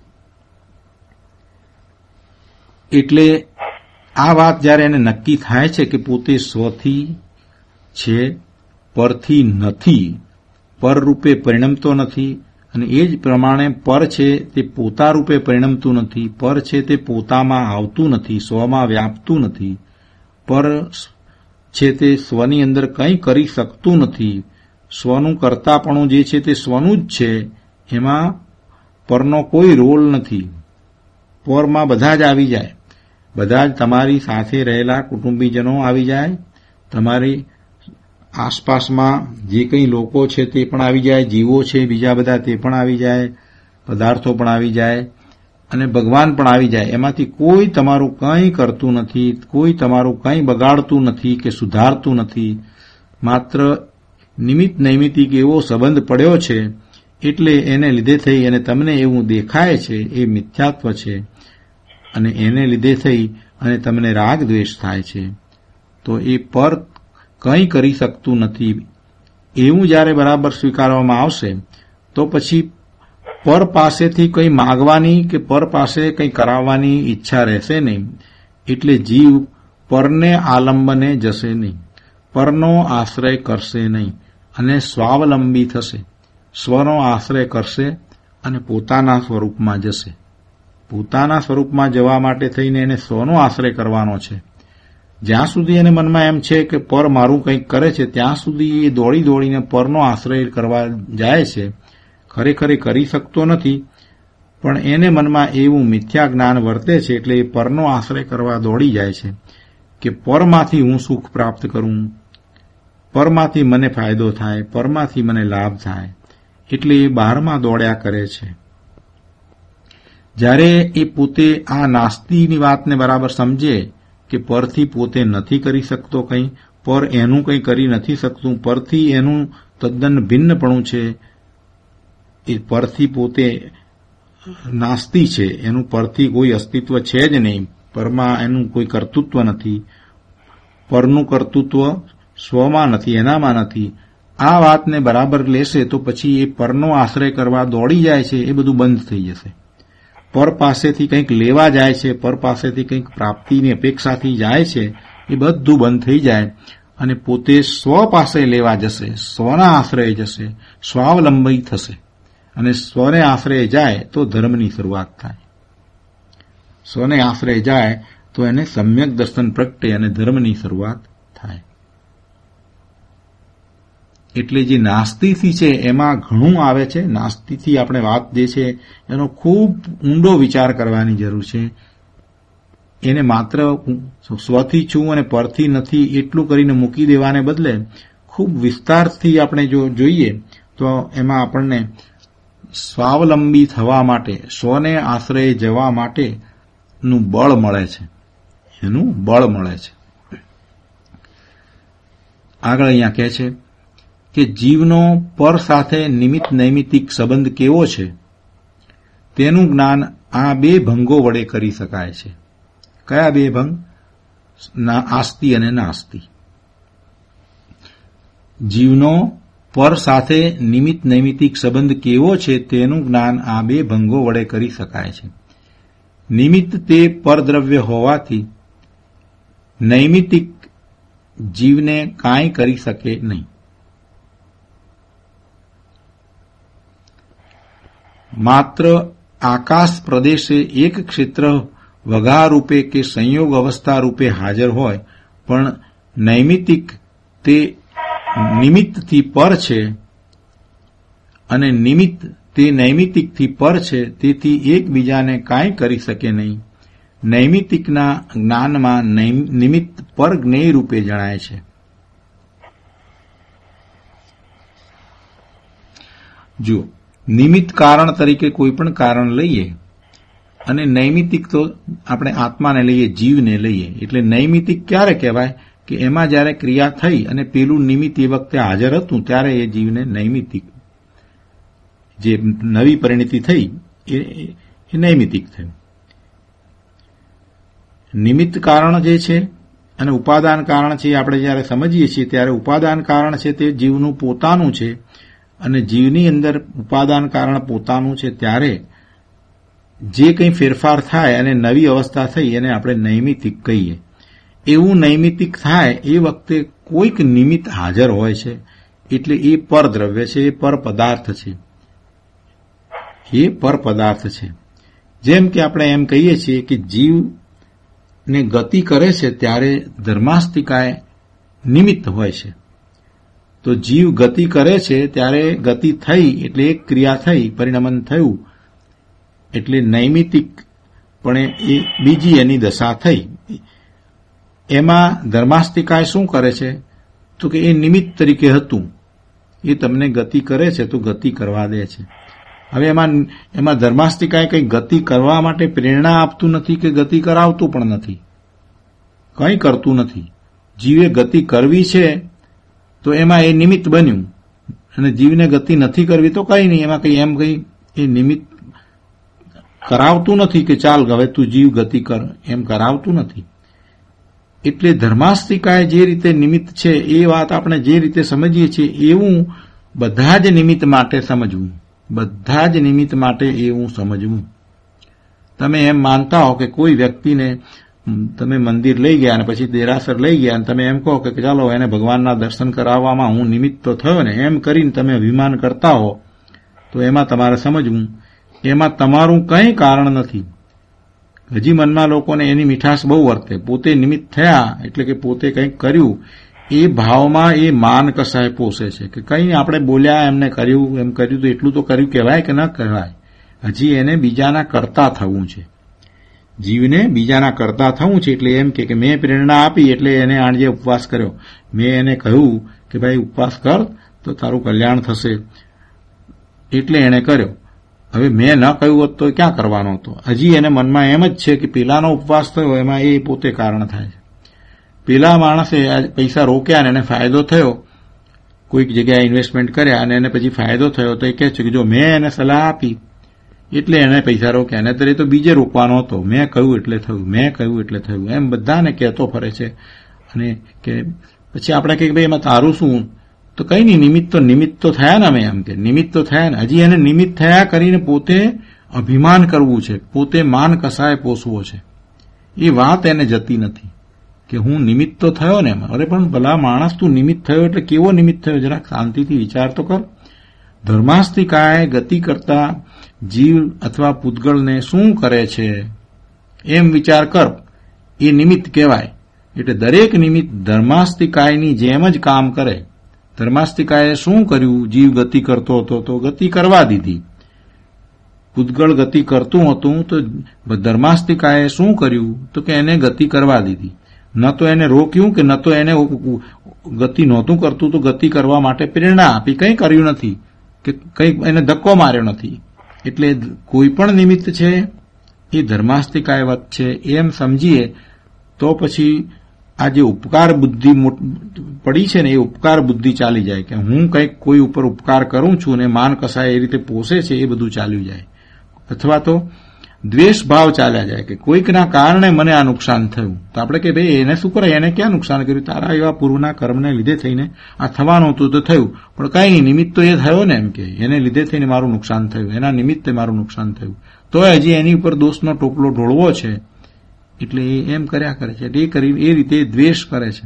એટલે આ વાત જ્યારે એને નક્કી થાય છે કે પોતે સ્વથી છે, પરથી નથી, પર રૂપે પરિણમતો નથી, અને એ જ પ્રમાણે પર છે તે પોતા રૂપે પરિણમતું નથી, પર છે તે પોતામાં આવતું નથી, સ્વમાં વ્યાપતું નથી, પર છે તે સ્વની અંદર કંઈ કરી શકતું નથી, સ્વનું કર્તાપણું જે છે તે સ્વનું જ છે, એમાં પરનો કોઈ રોલ નથી. પરમાં બધા જ આવી જાય, બધા જ તમારી સાથે રહેલા કુટુંબીજનો આવી જાય, તમારી આસપાસમાં જે કંઈ લોકો છે તે પણ આવી જાય, જીવો છે બીજા બધા તે પણ આવી જાય, પદાર્થો પણ આવી જાય, અને ભગવાન પણ આવી જાય. એમાંથી કોઈ તમારું કંઈ કરતું નથી, કોઈ તમારું કંઈ બગાડતું નથી કે સુધારતું નથી. માત્ર નિમિત્ત નૈમિતિક એવો સંબંધ પડ્યો છે એટલે એને લીધે થઈ અને તમને એવું દેખાય છે એ મિથ્યાત્વ છે, અને એને લીધે થઈ અને તમને રાગ દ્વેષ થાય છે. તો એ પર કંઈ કરી શકતું નથી એવું જ્યારે બરાબર સ્વીકારવામાં આવશે તો પછી પર પાસેથી કંઈ માગવાની કે પર પાસે કંઈ કરાવવાની ઈચ્છા રહેશે નહીં. એટલે જીવ પરને આલંબને જશે નહીં, પરનો આશ્રય કરશે નહીં અને સ્વાવલંબી થશે. સ્વનો આશ્રય કરશે અને પોતાના સ્વરૂપમાં જશે. પોતાના સ્વરૂપમાં જવા માટે થઈને એને સ્વનો આશ્રય કરવાનો છે. જ્યાં સુધી એને મનમાં એમ છે કે પર મારું કંઈક કરે છે ત્યાં સુધી એ દોડી દોડીને પરનો આશ્રય કરવા જાય છે. ખરેખર કરી શકતો નથી, પણ એને મનમાં એવું મિથ્યા જ્ઞાન વર્તે છે એટલે એ પરનો આશ્રય કરવા દોડી જાય છે કે પરમાંથી હું સુખ પ્રાપ્ત કરું, પરમાંથી મને ફાયદો થાય, પરમાંથી મને લાભ થાય. એટલે એ બહારમાં દોડ્યા કરે છે. જ્યારે એ પોતે આ નાસ્તિની વાતને બરાબર સમજે કે પરથી પોતે નથી કરી શકતો કંઈ, પર એનું કંઈ કરી નથી શકતું, પરથી એનું તદ્દન ભિન્નપણું છે, એ પરથી પોતે નાસ્તિ છે, એનું પરથી કોઈ અસ્તિત્વ છે જ નહીં, પરમાં એનું કોઈ કર્તૃત્વ નથી, પરનું કર્તૃત્વ સ્વમાં નથી, એનામાં નથી. આ વાતને બરાબર લેશે તો પછી એ પરનો આશ્રય કરવા દોડી જાય છે એ બધું બંધ થઈ જશે. પર પાસેથી કંઈક લેવા જાય છે, પર પાસેથી કંઈક પ્રાપ્તિની અપેક્ષાથી જાય છે, એ બધું બંધ થઈ જાય અને પોતે સ્વ પાસે લેવા જશે, સ્વના આશ્રય જશે, સ્વાવલંબી થશે. અને સ્વને આશ્રય જાય તો ધર્મની શરૂઆત થાય. સ્વને આશ્રય જાય તો એને સમ્યક દર્શન પ્રગટે અને ધર્મની શરૂઆત થાય. એટલે જે નાસ્તિથી છે એમાં ઘણું આવે છે. નાસ્તિથી આપણે વાત જે છે એનો ખૂબ ઊંડો વિચાર કરવાની જરૂર છે. એને માત્ર સ્વથી છું અને પરથી નથી એટલું કરીને મૂકી દેવાને બદલે ખૂબ વિસ્તારથી આપણે જો જોઈએ તો એમાં આપણને સ્વાવલંબી થવા માટે, સ્વને આશ્રય જવા માટેનું બળ મળે છે, એનું બળ મળે છે. આગળ અહીંયા કહે છે કે જીવનો પર સાથે નિમિત્ત નૈમિતિક સંબંધ કેવો છે તેનું જ્ઞાન આ બે ભંગો વડે કરી શકાય છે. કયા બે ભંગ? આસ્તિ અને નાસ્તિ. જીવનો પર સાથે નિમિત્ત નૈમિતિક સંબંધ કેવો છે તેનું જ્ઞાન આ બે ભંગો વડે કરી શકાય છે. નિમિત્ત તે પરદ્રવ્ય હોવાથી નૈમિતિક જીવને કાંઈ કરી શકે નહીં. માત્ર આકાશ પ્રદેશે એક ક્ષેત્ર વગા રૂપે કે સંયોગ અવસ્થા રૂપે હાજર હોય, પણ નૈમિતિક તે નિમિત્તથી પર છે અને નિમિત્ત તે નૈમિતિકથી પર છે, તેથી એકબીજાને કાંઈ કરી શકે નહીં. નૈમિતિકના જ્ઞાનમાં નિમિત્ત પર જ્ઞેય રૂપે જણાય છે. જો નિમિત્ત કારણ તરીકે કોઈ પણ કારણ લઈએ અને નૈમિતિક તો આપણે આત્માને લઈએ, જીવને લઈએ, એટલે નૈમિતિક ક્યારે કહેવાય કે એમાં જ્યારે ક્રિયા થઈ અને પેલું નિમિત્ત એ વખતે હાજર હતું ત્યારે એ જીવને નૈમિતિક, જે નવી પરિણતિ થઈ એ નૈમિતિક થયું. નિમિત્ત કારણ જે છે અને ઉપાદાન કારણ છે આપણે જ્યારે સમજીએ છીએ ત્યારે ઉપાદાન કારણ છે તે જીવનું પોતાનું છે અને જીવની અંદર ઉપાદાન કારણ પોતાનું છે ત્યારે જે કંઈ ફેરફાર થાય અને નવી અવસ્થા થઈ એને આપણે નૈમિતિક કહીએ. એવું નૈમિતિક થાય એ વખતે કોઈક નિમિત્ત હાજર હોય છે, એટલે એ પરદ્રવ્ય છે, એ પર પદાર્થ છે, એ પર પદાર્થ છે. જેમ કે આપણે એમ કહીએ છીએ કે જીવને ગતિ કરે છે ત્યારે ધર્માસ્તિકાએ નિમિત્ત હોય છે. તો જીવ ગતિ કરે છે ત્યારે ગતિ થઈ એટલે એક ક્રિયા થઈ, પરિણમન થયું એટલે નૈમિતિક પણ એ બીજી એની દશા થઈ. એમાં ધર્માસ્તિકાએ શું કરે છે તો કે એ નિમિત્ત તરીકે હતું, એ તમને ગતિ કરે છે તો ગતિ કરવા દે છે. હવે એમાં ધર્માસ્તિકાએ કંઈ ગતિ કરવા માટે પ્રેરણા આપતું નથી કે ગતિ કરાવતું પણ નથી, કંઈ કરતું નથી. જીવે ગતિ કરવી છે તો એમાં એ નિમિત્ત બન્યું અને જીવને ગતિ નથી કરવી તો કંઈ નહીં, એમાં કંઈ એમ કંઈ એ નિમિત્ત કરાવતું નથી કે ચાલ હવે તું જીવ ગતિ કર, એમ કરાવતું નથી. એટલે ધર્માસ્તિકાએ જે રીતે નિમિત્ત છે એ વાત આપણે જે રીતે સમજીએ છીએ એવું બધા જ નિમિત્ત માટે સમજવું, બધા જ નિમિત્ત માટે એવું સમજવું. તમે એમ માનતા હો કે કોઈ વ્યક્તિને તમે મંદિર લઈ ગયા અને પછી દેરાસર લઈ ગયા અને તમે એમ કહો કે ચાલો એને ભગવાનના દર્શન કરાવવામાં હું નિમિત્ત તો થયો ને, એમ કરીને તમે અભિમાન કરતા હો તો એમાં તમારે સમજવું એમાં તમારું કંઈ કારણ નથી. હજી મનમાં લોકોને એની મીઠાશ બહુ વર્તે, પોતે નિમિત્ત થયા એટલે કે પોતે કંઈક કર્યું એ ભાવમાં એ માન કસાય પોષે છે કે કંઈ આપણે બોલ્યા, એમને કર્યું, એમ કર્યું તો એટલું તો કર્યું કહેવાય કે ન કહેવાય. હજી એને બીજાના કરતા થવું છે, જીવને બીજાના કરતા થવું છે. એટલે એમ કે મેં પ્રેરણા આપી એટલે એને આણજે ઉપવાસ કર્યો, મેં એને કહ્યું કે ભાઈ ઉપવાસ કર તો તારું કલ્યાણ થશે એટલે એણે કર્યો. હવે મેં ન કહ્યું હોત તો ક્યાં કરવાનો હતો? હજી એને મનમાં એમ જ છે કે પેલાનો ઉપવાસ થયો એમાં એ પોતે કારણ થાય છે. પેલા માણસે પૈસા રોક્યા અને એને ફાયદો થયો, કોઈક જગ્યાએ ઇન્વેસ્ટમેન્ટ કર્યા અને એને પછી ફાયદો થયો તો એ કહે છે કે જો મેં એને સલાહ આપી એટલે એને પૈસા રોક્યા, નહીતર એ તો બીજે રોકવાનો હતો, મેં કહ્યું એટલે થયું, મેં કહ્યું એટલે થયું, એમ બધાને કહેતો ફરે છે. અને કે પછી આપણે કહીએ ભાઈ એમાં તારું શું? તો કંઈ નહીં, નિમિત્ત તો થયા ને, અમે એમ કે નિમિત્ત તો થયા ને. હજી એને નિમિત્ત થયા કરીને પોતે અભિમાન કરવું છે, પોતે માન કસાય પોષવો છે, એ વાત એને જતી નથી કે હું નિમિત્ત તો થયો ને. અરે પણ ભલા માણસ તું નિમિત્ત થયો એટલે કેવો નિમિત્ત થયો? જરાક શાંતિથી વિચાર તો કર. ધર્માસ્તિકાએ ગતિ કરતા જીવ અથવા પૂતગળને શું કરે છે એમ વિચાર કર, એ નિમિત્ત કહેવાય. એટલે દરેક નિમિત્ત ધર્માસ્તિકાયની જેમ જ કામ કરે. ધર્માસ્તિકાએ શું કર્યું? જીવ ગતિ કરતો હતો તો ગતિ કરવા દીધી. પૂતગળ ગતિ કરતું હતું તો ધર્માસ્તિકાએ શું કર્યું તો કે એને ગતિ કરવા દીધી. ન તો એને રોક્યું કે ન તો એને ગતિ નહોતું કરતું તો ગતિ કરવા માટે પ્રેરણા આપી, કંઈ કર્યું નથી કે કંઈ એને ધક્કો માર્યો નથી. એટલે કોઈ પણ નિમિત્ત છે એ ધર્માસ્તિકાય વત છે એમ સમજીએ તો પછી આ જે ઉપકાર બુદ્ધિ પડી છે ને એ ઉપકાર બુદ્ધિ ચાલી જાય કે હું કંઈક કોઈ ઉપર ઉપકાર કરું છું ને માન કસાય એ રીતે પોષે છે, એ બધું ચાલ્યું જાય. અથવા તો દ્વેષ ભાવ ચાલ્યા જાય કે કોઈકના કારણે મને આ નુકસાન થયું તો આપણે કે ભાઈ એને શું કરે, એને ક્યાં નુકસાન કર્યું? તારા એવા પૂર્વના કર્મને લીધે થઈને આ થવાનું હતું તો થયું, પણ કંઈ નહીં, નિમિત્ત તો એ થયો ને. એમ કે એને લીધે થઈને મારું નુકસાન થયું, એના નિમિત્તે મારું નુકસાન થયું, તો હજી એની ઉપર દોષનો ટોપલો ઢોળવો છે. એટલે એ એમ કર્યા કરે છે, એ કરી એ રીતે દ્વેષ કરે છે.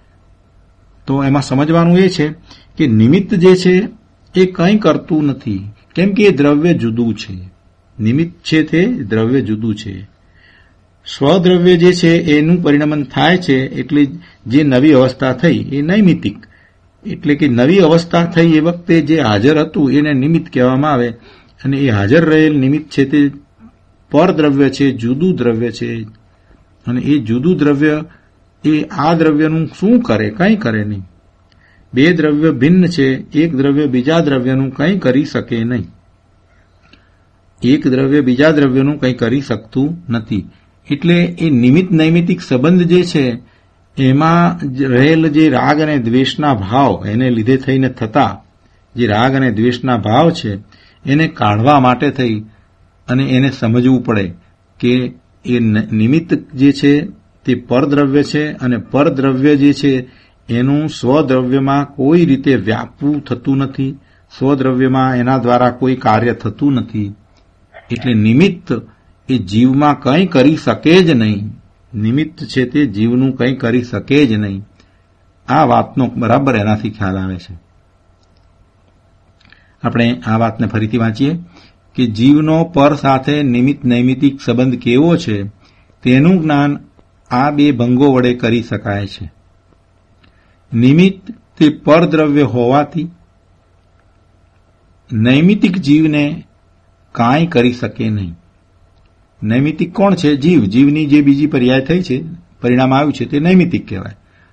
તો એમાં સમજવાનું એ છે કે નિમિત્ત જે છે એ કંઈ કરતું નથી, કેમ કે એ દ્રવ્ય જુદું છે. નિમિત્ત છે તે દ્રવ્ય જુદું છે. સ્વદ્રવ્ય જે છે એનું પરિણમન થાય છે, એટલે જે નવી અવસ્થા થઈ એ નૈમિતિક, એટલે કે નવી અવસ્થા થઈ એ વખતે જે હાજર હતું એને નિમિત્ત કહેવામાં આવે, અને એ હાજર રહેલ નિમિત્ત છે તે પરદ્રવ્ય છે, જુદું દ્રવ્ય છે. અને એ જુદું દ્રવ્ય એ આ દ્રવ્યનું શું કરે? કંઈ કરે નહીં. બે દ્રવ્ય ભિન્ન છે, એક દ્રવ્ય બીજા દ્રવ્યનું કંઈ કરી શકે નહીં. એક દ્રવ્ય બીજા દ્રવ્યનું કંઈ કરી શકતું નથી. એટલે એ નિમિત્ત નૈમિતિક સંબંધ જે છે એમાં રહેલ જે રાગ અને દ્વેષના ભાવ એને લીધે થઈને થતા જે રાગ અને દ્વેષના ભાવ છે એને કાઢવા માટે થઈ અને એને સમજવું પડે કે એ નિમિત્ત જે છે તે પરદ્રવ્ય છે, અને પરદ્રવ્ય જે છે એનું સ્વદ્રવ્યમાં કોઈ રીતે વ્યાપવું થતું નથી, સ્વદ્રવ્યમાં એના દ્વારા કોઈ કાર્ય થતું નથી. એટલે નિમિત્ત એ જીવમાં કંઈ કરી શકે જ નહીં. નિમિત્ત છે તે જીવનું કંઈ કરી શકે જ નહીં. આ વાતનો બરાબર એનાથી ખ્યાલ આવે છે. આપણે આ વાતને ફરીથી વાંચીએ કે જીવનો પર સાથે નિમિત્ત નૈમિતિક સંબંધ કેવો છે તેનું જ્ઞાન આ બે ભંગો વડે કરી શકાય છે. નિમિત્ત તે પરદ્રવ્ય હોવાથી નૈમિતિક જીવને કાંઈ કરી શકે નહીં. નૈમિતિક કોણ છે? જીવ. જીવની જે બીજી પર્યાય થઈ છે, પરિણામ આવ્યું છે તે નૈમિતિક કહેવાય.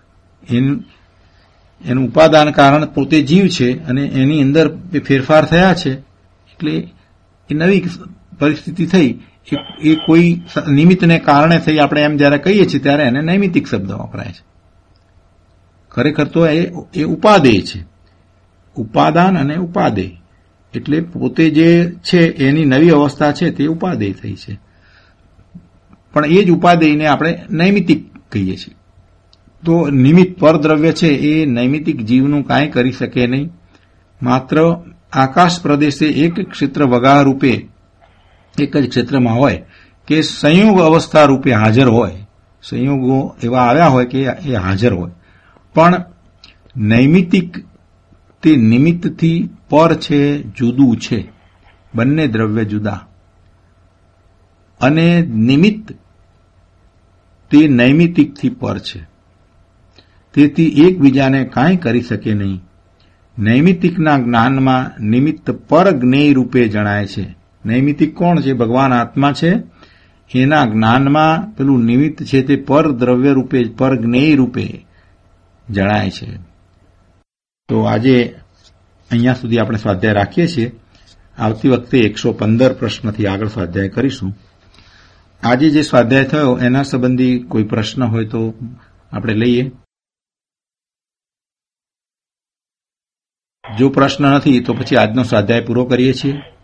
એનું ઉપાદાન કારણ પોતે જીવ છે અને એની અંદર ફેરફાર થયા છે, એટલે એ નવી પરિસ્થિતિ થઈ. એ કોઈ નિમિત્તને કારણે થઈ. આપણે એમ જયારે કહીએ છીએ ત્યારે એને નૈમિતિક શબ્દ વપરાય છે. ખરેખર તો એ ઉપાદેય છે. ઉપાદાન અને ઉપાદેય એટલે પોતે જે છે એની નવી અવસ્થા છે તે ઉપાદેય થઈ છે, પણ એ જ ઉપાદેયને આપણે નૈમિતિક કહીએ છીએ. તો નિમિત્ત પરદ્રવ્ય છે એ નૈમિતિક જીવનું કાંઈ કરી શકે નહીં. માત્ર આકાશ પ્રદેશે એક ક્ષેત્ર વગા રૂપે એક જ ક્ષેત્રમાં હોય કે સંયોગ અવસ્થા રૂપે હાજર હોય, સંયોગો એવા આવ્યા હોય કે એ હાજર હોય, પણ નૈમિતિક તે નિમિત્તથી પર છે, જુદું છે. બંને દ્રવ્ય જુદા. અને નિમિત્ત તે નૈમિતિકથી પર છે, તેથી એકબીજાને કાંઈ કરી શકે નહીં. નૈમિતિકના જ્ઞાનમાં નિમિત્ત પર જ્ઞેય રૂપે જણાય છે. નૈમિતિક કોણ છે? ભગવાન આત્મા છે. એના જ્ઞાનમાં પેલું નિમિત્ત છે તે પર દ્રવ્ય રૂપે, પર જ્ઞેય રૂપે જણાય છે. તો આજે અહીંયા સુધી આપણે સ્વાધ્યાય રાખીએ છીએ. આવતી વખતે 115 પ્રશ્નથી આગળ સ્વાધ્યાય કરીશું. આજે જે સ્વાધ્યાય થયો એના સંબંધી કોઈ પ્રશ્ન હોય તો આપણે લઈએ. જો પ્રશ્ન નથી તો પછી આજનો સ્વાધ્યાય પૂરો કરીએ છીએ.